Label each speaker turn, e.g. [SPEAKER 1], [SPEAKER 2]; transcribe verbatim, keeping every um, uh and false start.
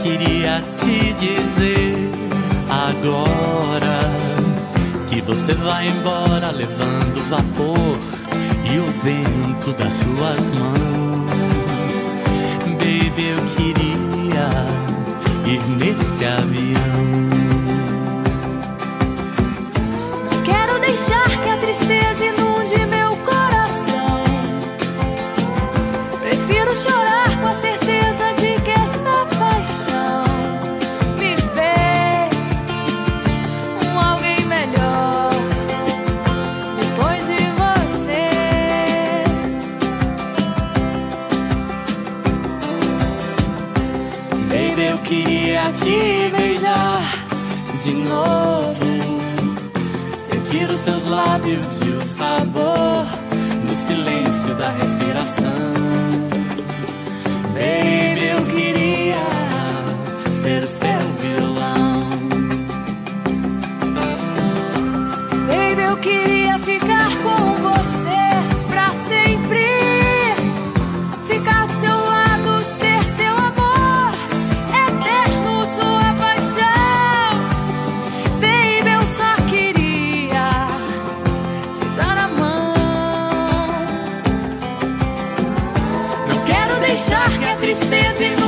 [SPEAKER 1] queria te dizer agora que você vai embora levando o vapor e o vento das suas mãos. Baby, eu queria ir nesse avião.
[SPEAKER 2] Não quero deixar que a tristeza inunde meu coração. Prefiro chorar com a certeza de que essa paixão me fez um alguém melhor depois de você.
[SPEAKER 1] Baby, eu queria te beijar de novo, sentir os seus lábios e o sabor no silêncio da respiração. Baby, eu queria ser seu violão.
[SPEAKER 2] Baby, eu queria ficar com você pra sempre, ficar do seu lado, ser seu amor eterno, sua paixão. Baby, eu só queria te dar a mão.
[SPEAKER 1] Não quero deixar que a tristeza